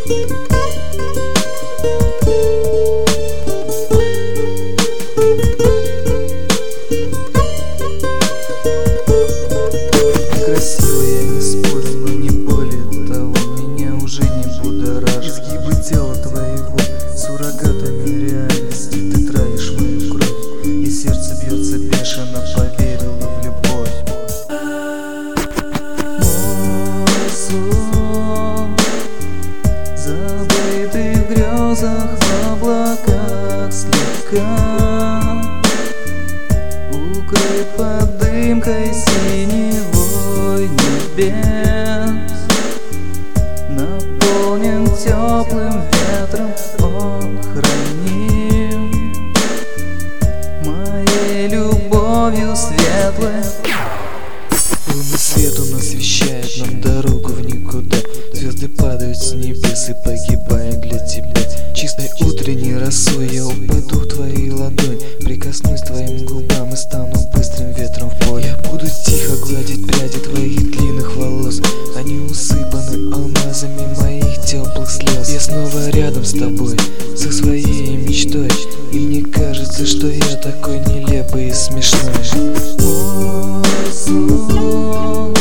Красиво, я не спорю, но не более того, меня уже не будоражит. Изгибы тела твоего суррогатами реальности. Ты травишь мою кровь, и сердце бьется бешено, поверила в любовь. Мой сон, забытый в грезах, в облаках слегка укрыт под дымкой синевой небес, наполнен теплым ветром, он храним моей любовью светлой. Лунный свет он освещает нам дорогу в никуда. Звезды падают с небес и погибают для тебя. Чистой утренней росой я упаду в твои ладонь, прикоснусь к твоим губам и стану быстрым ветром в поле. Я буду тихо гладить пряди твоих длинных волос, они усыпаны алмазами моих теплых слез. Я снова рядом с тобой, со своей мечтой, и мне кажется, что я такой нелепый и смешной. Мой сон,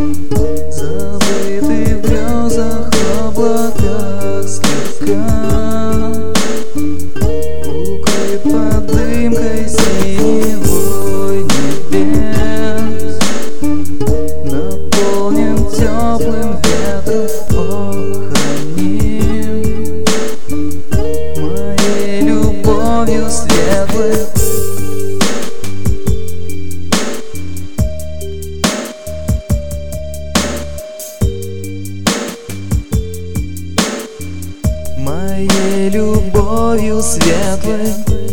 забытый в грезах, в облаках слегка укрыт под дымкой синевой небес, наполнен теплым ветром, он храним моей любовью светлой. Моей любовью светлой.